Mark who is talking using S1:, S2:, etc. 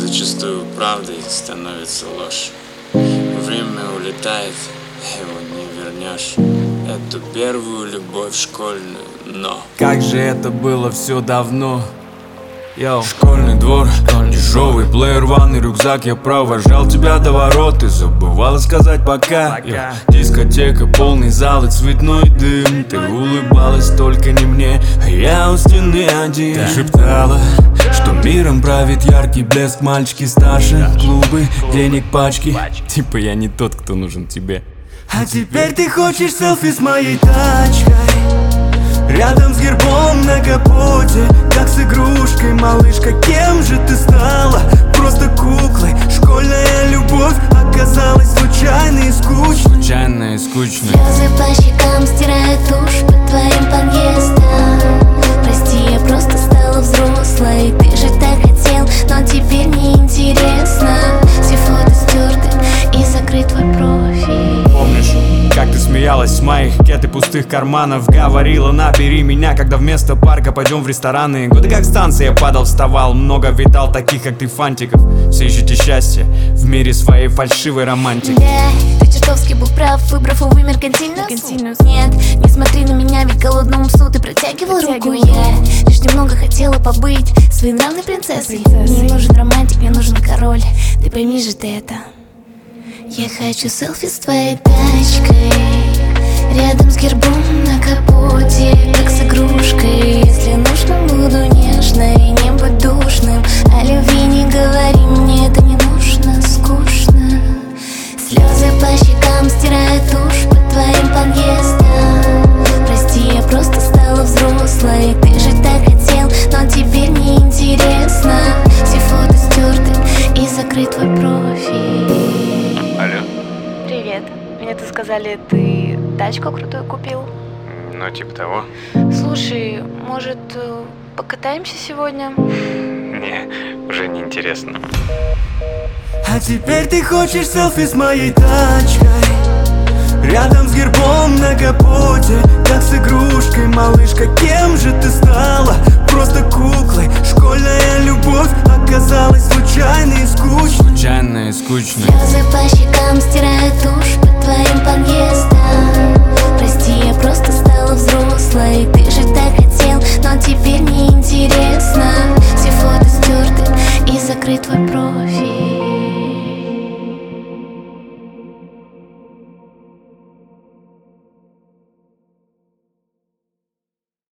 S1: зачастую правдой становится ложь. Время улетает, его не вернешь. Эту первую любовь школьную, но
S2: как же это было все давно. Йоу. Школьный двор, дешевый плеер, ванный рюкзак. Я провожал тебя до ворот и забывала сказать пока. Дискотека, полный зал и цветной дым. Ты улыбалась только не мне, а я у стены один. Ты шептала, что миром правит яркий блеск. Мальчики старше, клубы, денег пачки. Типа я не тот, кто нужен тебе. А теперь ты хочешь селфи с моей тачкой, рядом с гербом на капоте, как с игрушкой, малышка, кем же ты стала? Просто куклой. Школьная любовь оказалась случайной и скучной. Случайной и скучной.
S3: Слезы по щекам стирают тушь под твоим подъездом. Прости, я просто стала взрослой. Ты же так хотел, но теперь неинтересно. Все фото стерты и закрыт твой профиль.
S2: Помнишь, как ты смеялась с моих кет и пустых карманов? Говорила, набери меня, когда вместо парка пойдем в рестораны. Годы как станция, я падал, вставал. Много видал таких, как ты, фантиков. Все ищете счастье в мире своей фальшивой романтики.
S3: Да, ты чертовски был прав, выбрав, увы, меркантильность. Нет, не смотри на меня, ведь голодному псу ты протягивал руку. Я лишь немного хотела побыть своенравной принцессой. Мне не нужен романтик, мне нужен король. Ты пойми же ты это. Я хочу селфи с твоей тачкой, рядом с гербом на капоте, как с игрушкой. Если нужно, буду нежной, не будь душным. О любви не говори, мне это не нужно, скучно. Слезы по щекам стирают тушь под твоим подъездом. Прости, я просто стала взрослой. Ты же так хотел, но теперь неинтересно. Все фото стерты и закрыт твой профиль.
S1: Алло.
S4: Привет. Мне тут сказали, ты тачку крутую купил?
S1: Ну, типа того.
S4: Слушай, может, покатаемся сегодня?
S1: Не, уже не интересно.
S2: А теперь ты хочешь селфи с моей тачкой, рядом с гербом на капоте, как с игрушкой, малышка, кем же ты стала? Просто куклой. Школьная любовь оказалась случайной и скучной. Случайной и скучной.
S3: Слезы по щекам стирают